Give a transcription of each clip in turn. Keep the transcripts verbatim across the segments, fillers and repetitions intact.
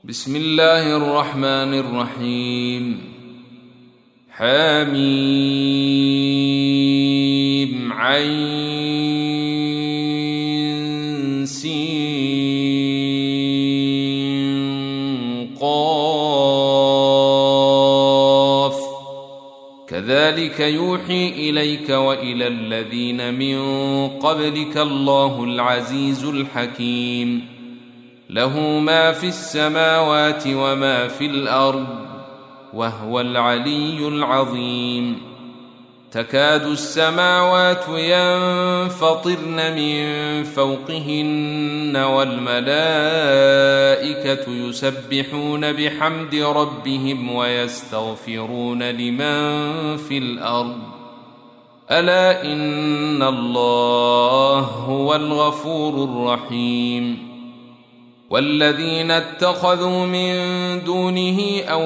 بسم الله الرحمن الرحيم. حميم عين سين قاف كذلك يوحي إليك وإلى الذين من قبلك الله العزيز الحكيم. له ما في السماوات وما في الأرض وهو العلي العظيم. تكاد السماوات ينفطرن من فوقهن والملائكة يسبحون بحمد ربهم ويستغفرون لمن في الأرض ألا إن الله هو الغفور الرحيم. والذين اتخذوا من دونه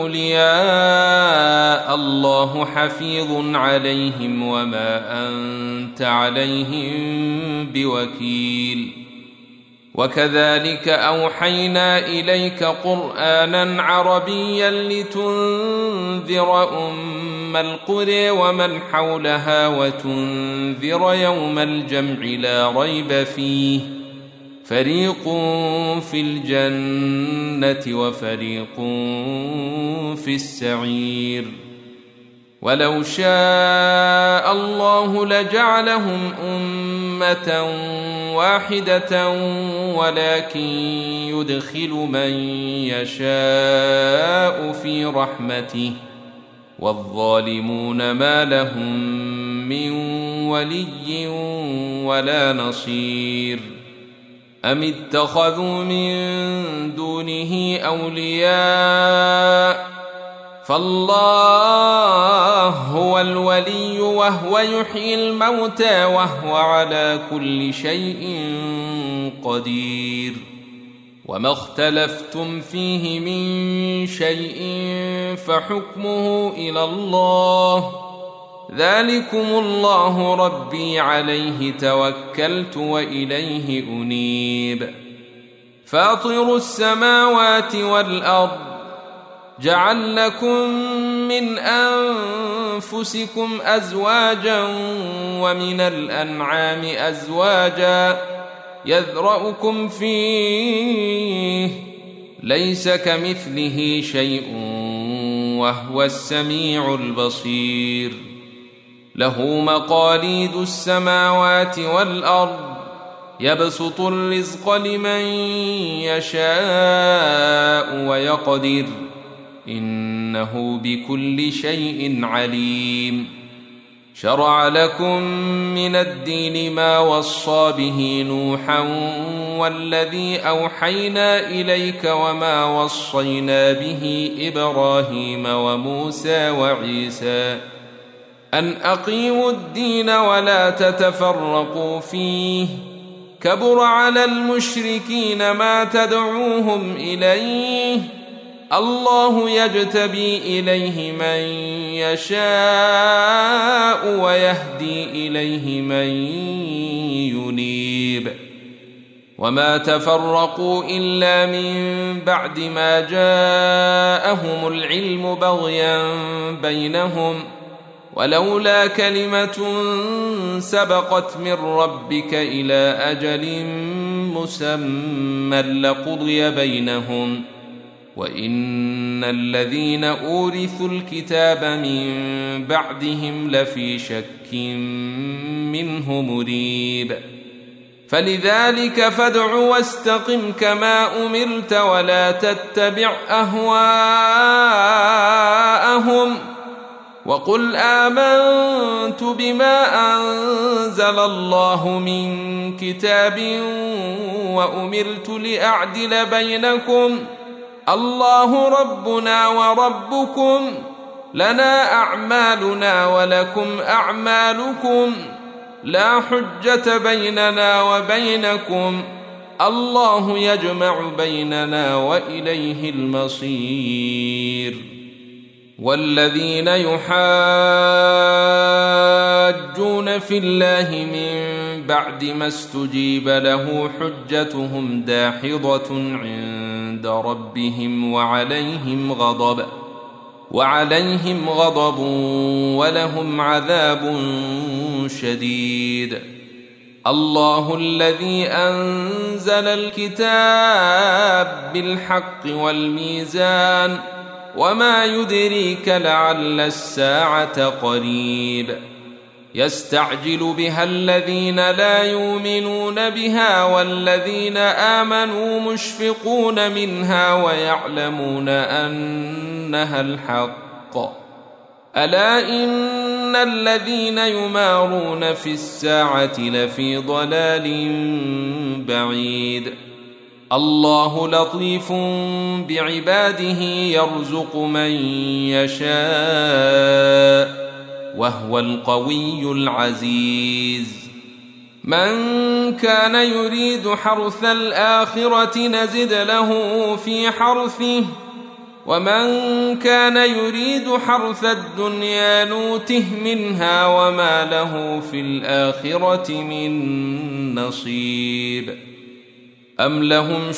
أولياء الله حفيظ عليهم وما أنت عليهم بوكيل. وكذلك أوحينا إليك قرآنا عربيا لتنذر أم القرى ومن حولها وتنذر يوم الجمع لا ريب فيه فريق في الجنة وفريق في السعير. ولو شاء الله لجعلهم أمة واحدة ولكن يدخل من يشاء في رحمته والظالمون ما لهم من ولي ولا نصير. أم اتخذوا من دونه أولياء فالله هو الولي وهو يحيي الموتى وهو على كل شيء قدير. وما اختلفتم فيه من شيء فحكمه إلى الله ذلكم الله ربي عليه توكلت وإليه أنيب. فاطر السماوات والأرض جعل لكم من أنفسكم أزواجا ومن الأنعام أزواجا يذرأكم فيه ليس كمثله شيء وهو السميع البصير. له مقاليد السماوات والأرض يبسط الرزق لمن يشاء ويقدر إنه بكل شيء عليم. شرع لكم من الدين ما وصى به نوحا والذي أوحينا إليك وما وصينا به إبراهيم وموسى وعيسى أن أقيموا الدين ولا تتفرقوا فيه كبر على المشركين ما تدعوهم إليه الله يجتبي إليه من يشاء ويهدي إليه من ينيب. وما تفرقوا إلا من بعد ما جاءهم العلم بغيا بينهم ولولا كلمة سبقت من ربك إلى أجل مسمى لقضي بينهم وإن الذين أورثوا الكتاب من بعدهم لفي شك منه مريب. فلذلك فادع واستقم كما أمرت ولا تتبع أهواءهم وقل آمنت بما أنزل الله من كتاب وأمرت لأعدل بينكم الله ربنا وربكم لنا أعمالنا ولكم أعمالكم لا حجة بيننا وبينكم الله يجمع بيننا وإليه المصير. والذين يحاجون في الله من بعد ما استجيب له حجتهم داحضة عند ربهم وعليهم غضب وعليهم غضب ولهم عذاب شديد. الله الذي أنزل الكتاب بالحق والميزان وما يدريك لعل الساعة قريب. يستعجل بها الذين لا يؤمنون بها والذين آمنوا مشفقون منها ويعلمون أنها الحق. ألا إن الذين يمارون في الساعة لفي ضلال بعيد. الله لطيف بعباده يرزق من يشاء وهو القوي العزيز. من كان يريد حرث الآخرة نزد له في حرثه ومن كان يريد حرث الدنيا نوته منها وما له في الآخرة من نصيب. أم لهم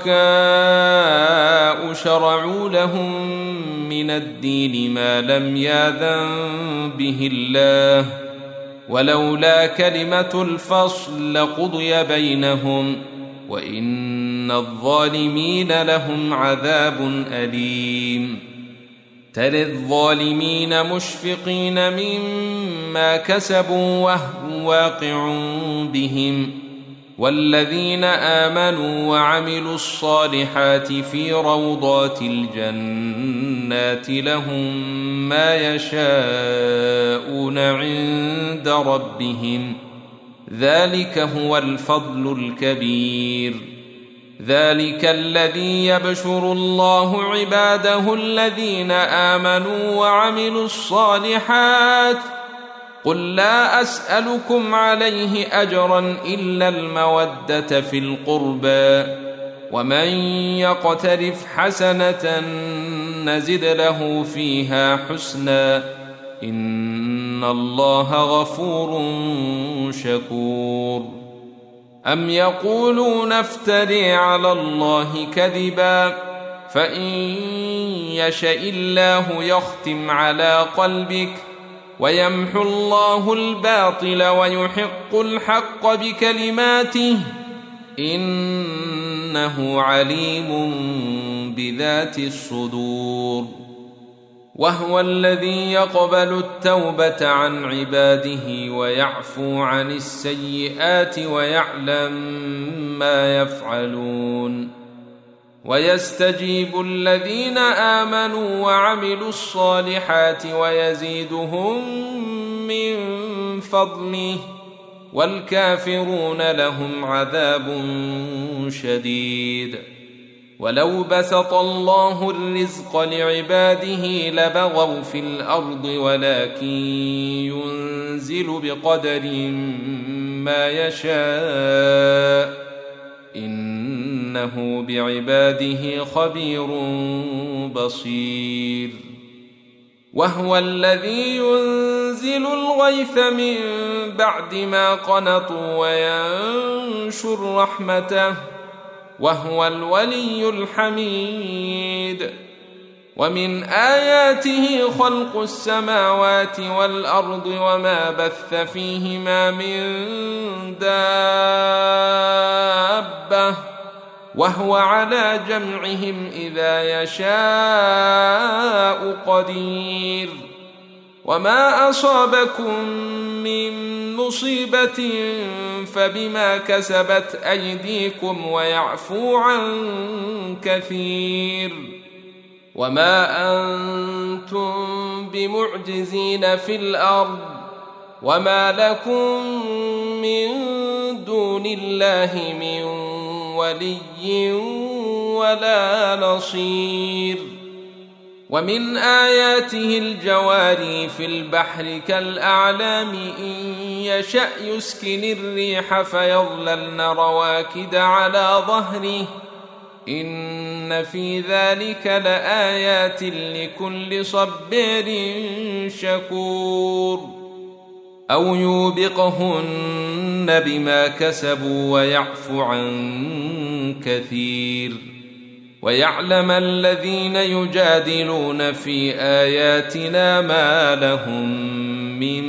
شركاء شرعوا لهم من الدين ما لم يأذن به الله ولولا كلمة الفصل لقضي بينهم وإن الظالمين لهم عذاب أليم. ترى الظالمين مشفقين مما كسبوا وهو واقع بهم والذين آمنوا وعملوا الصالحات في روضات الجنات لهم ما يشاءون عند ربهم ذلك هو الفضل الكبير. ذلك الذي يبشر الله عباده الذين آمنوا وعملوا الصالحات. قل لا أسألكم عليه أجرا إلا المودة في القربى ومن يقترف حسنة نزد له فيها حسنا إن الله غفور شكور. أم يقولون افتري على الله كذبا فإن يشاء الله يختم على قلبك ويمحو الله الباطل ويحق الحق بكلماته إنه عليم بذات الصدور. وهو الذي يقبل التوبة عن عباده ويعفو عن السيئات ويعلم ما يفعلون. ويستجيب الذين آمنوا وعملوا الصالحات ويزيدهم من فضله والكافرون لهم عذاب شديد. ولو بسط الله الرزق لعباده لبغوا في الأرض ولكن ينزل بقدر ما يشاء إنه بعباده خبير بصير. وهو الذي ينزل الغيث من بعد ما قنطوا وينشر رحمته وهو الولي الحميد. ومن آياته خلق السماوات والأرض وما بث فيهما من دابة وهو على جمعهم إذا يشاء قدير. وما أصابكم من مصيبة فبما كسبت أيديكم ويعفو عن كثير. وما أنتم بمعجزين في الأرض وما لكم من دون الله من ولي ولا نصير. ومن آياته الجواري في البحر كالأعلام إن يشأ يسكن الريح فيظللن رواكد على ظهره إن في ذلك لآيات لكل صبار شكور. أو يوبقهن بما كسبوا ويعفو عن كثير، ويعلم الذين يجادلون في آياتنا ما لهم من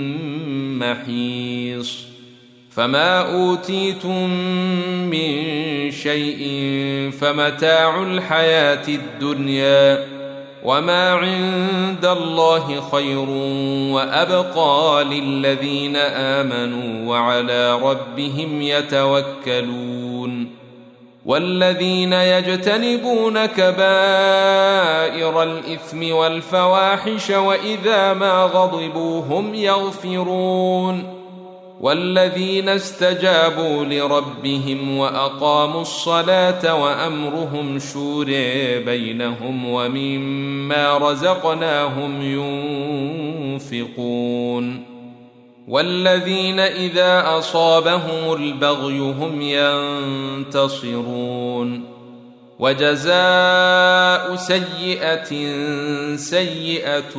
محيص. فما أوتيتم من شيء فمتاع الحياة الدنيا، وما عند الله خير وأبقى للذين آمنوا وعلى ربهم يتوكلون. والذين يجتنبون كبائر الإثم والفواحش وإذا ما غضبوا هم يغفرون. والذين استجابوا لربهم وأقاموا الصلاة وأمرهم شورى بينهم ومما رزقناهم ينفقون. والذين إذا أصابهم البغي هم ينتصرون. وجزاء سيئة سيئة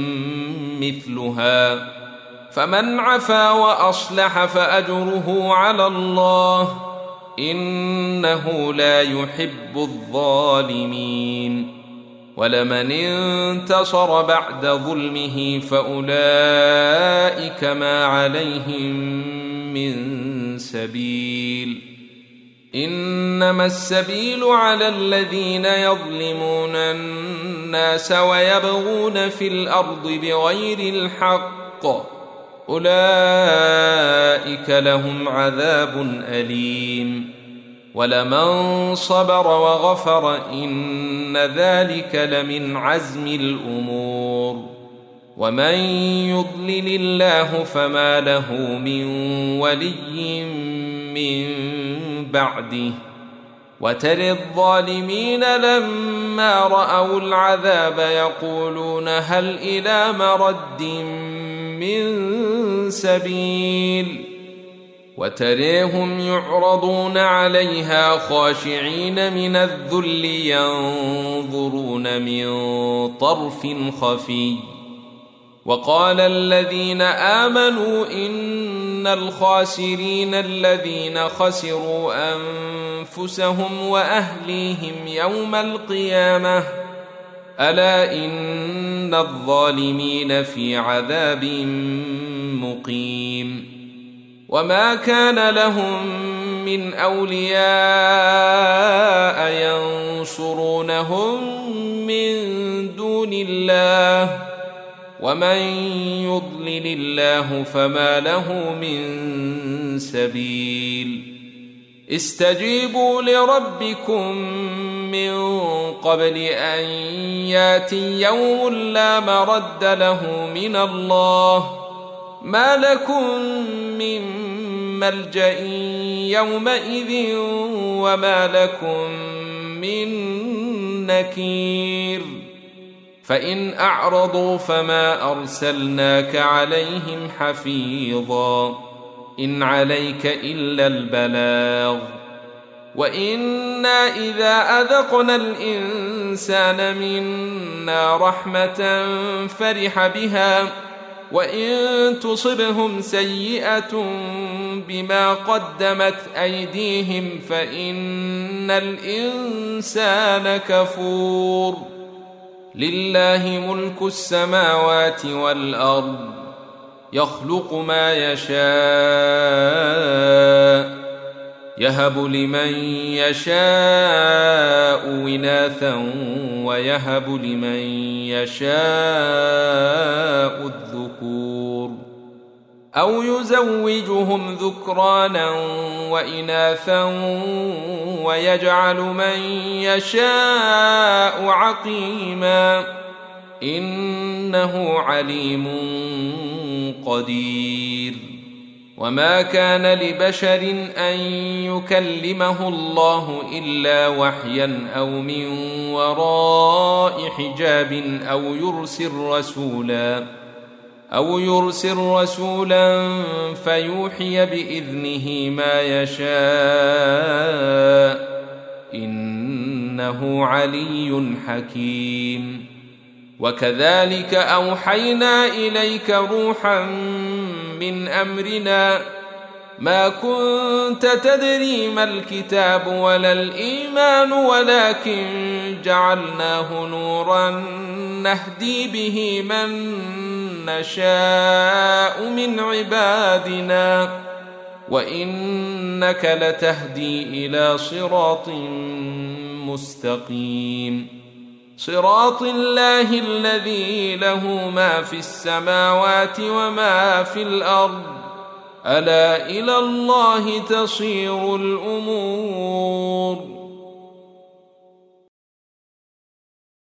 مثلها، فمن عفا وأصلح فأجره على الله، إنه لا يحب الظالمين. ولمن انتصر بعد ظلمه فأولئك ما عليهم من سبيل. إنما السبيل على الذين يظلمون الناس ويبغون في الأرض بغير الحق، أولئك لهم عذاب أليم. ولمن صبر وغفر إن ذلك لمن عزم الأمور. ومن يضلل الله فما له من ولي من بعده. وترى الظالمين لما رأوا العذاب يقولون هل إلى مرد من سبيل. وتريهم يعرضون عليها خاشعين من الذل ينظرون من طرف خفي. وقال الذين آمنوا إن الخاسرين الذين خسروا أنفسهم وأهليهم يوم القيامة، ألا إن الظالمين في عذاب مقيم. وما كان لهم من أولياء ينصرونهم من دون الله، ومن يضلل الله فما له من سبيل. استجيبوا لربكم من قبل أن ياتي يوم لا مرد له من الله، ما لكم من ملجأ يومئذ وما لكم من نكير. فإن أعرضوا فما أرسلناك عليهم حفيظا، إن عليك إلا البلاغ. وإنا إذا أذقنا الإنسان منا رحمة فرح بها، وإن تصبهم سيئة بما قدمت أيديهم فإن الإنسان كفور. لله ملك السماوات والأرض، يخلق ما يشاء، يهب لمن يشاء إناثا ويهب لمن يشاء الذكور، أو يزوجهم ذكرانا وإناثا ويجعل من يشاء عقيما، إنه عليم قدير. وما كان لبشر أن يكلمه الله إلا وحيا أو من وراء حجاب أو يرسل رسولا أو يرسل رسولا فيوحي بإذنه ما يشاء، إنه علي حكيم. وكذلك أوحينا إليك روحا من أمرنا ما كنت تدري ما الكتاب ولا الإيمان ولكن جعلناه نورا نهدي به من نشاء من عبادنا وإنك لتهدي إلى صراط مستقيم صراط الله الذي له ما في السماوات وما في الأرض ألا إلى الله تصير الأمور